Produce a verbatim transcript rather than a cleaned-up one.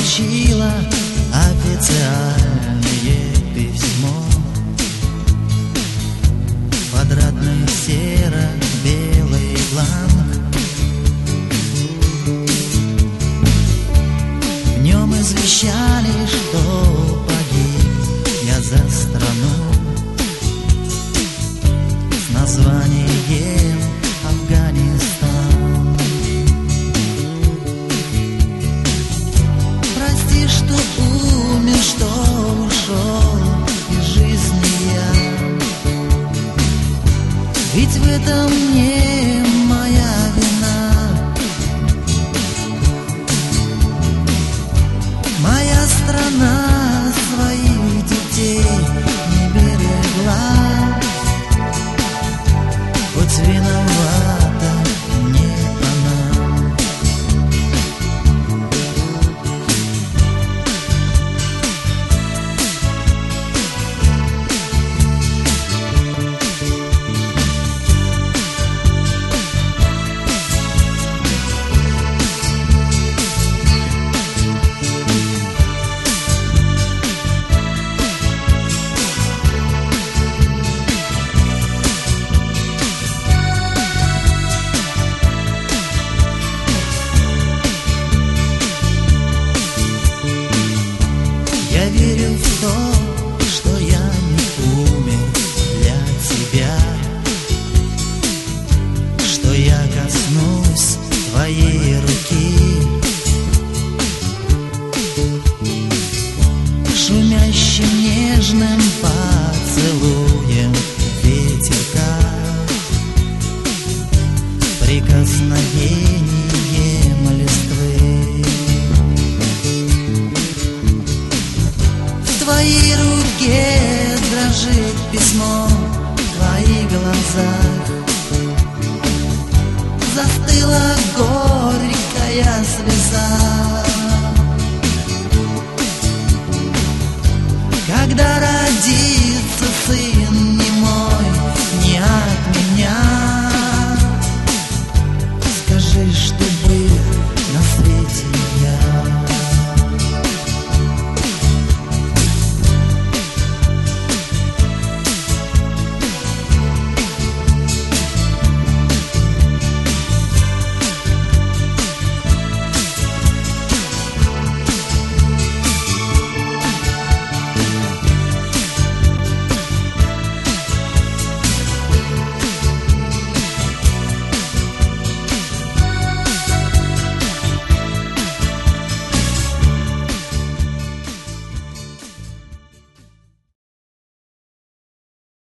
получила официальное письмо. Квадратный серо-белый бланк. В нем извещали, что погиб я за страну с названием Афганистан. Прости, что умер, что ушел из жизни я, ведь в этом не моя вина. Моя страна своих детей не берегла, хоть виновата не она. Я верю в то, что я не умер для тебя, что я коснусь твоей руки, шумящим нежным поцелуем ветерка, прикосновением листвы. В твоей руке дрожит письмо, в твоих глазах застыла горькая слеза. Когда родится сын,